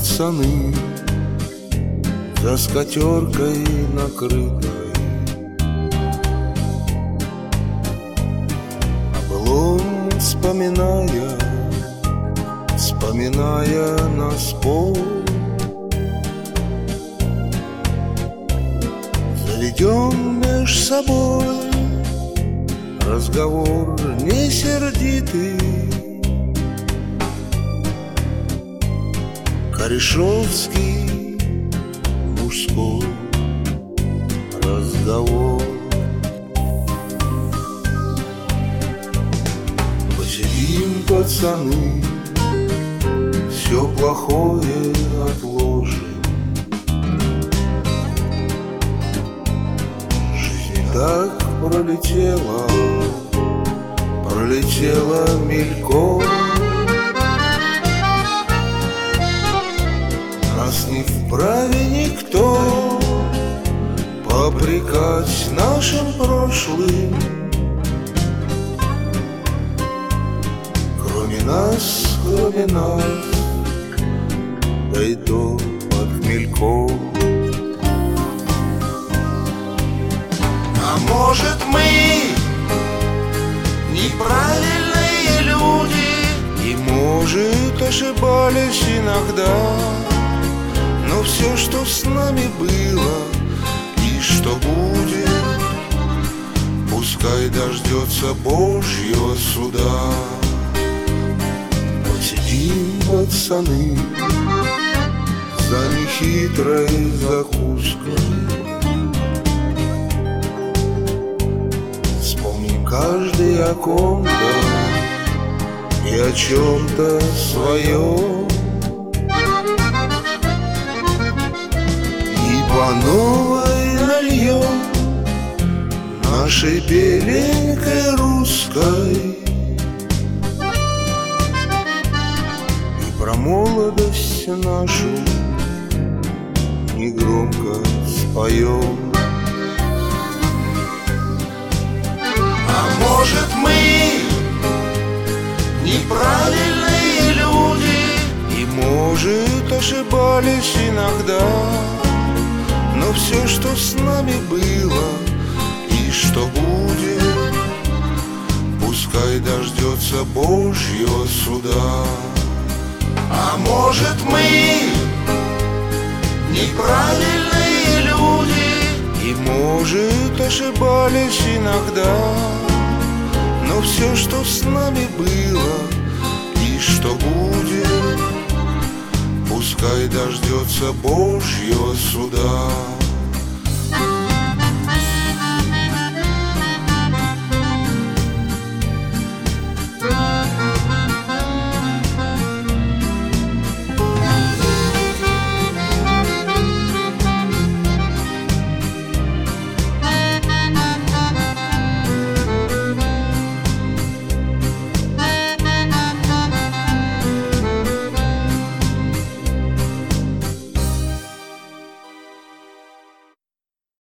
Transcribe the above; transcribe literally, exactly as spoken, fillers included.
пацаны за скатеркой накрытой, о былом вспоминая, вспоминая нас пол. Заведем меж собой разговор не сердитый, корешовский мужской разговор. Посидим, пацаны, все плохое отложим. Жизнь так пролетела, пролетела мельком. Нас не вправе никто попрекать нашим прошлым, кроме нас, кроме нас, да и то под хмельком. А может, мы неправильные люди, и, может, ошибались иногда, но все, что с нами было и что будет, пускай дождется Божьего суда. Посидим, пацаны, за нехитрой закуской, вспомним каждый о ком-то и о чем-то своем, по новой нальем нашей беленькой русской, и про молодость нашу негромко споем. А может, мы неправильные люди, и, может, ошибались иногда, но все, что с нами было и что будет, пускай дождется Божьего суда. А может, мы неправильные люди, и, может, ошибались иногда, но все, что с нами было и что будет, пускай дождется Божьего суда.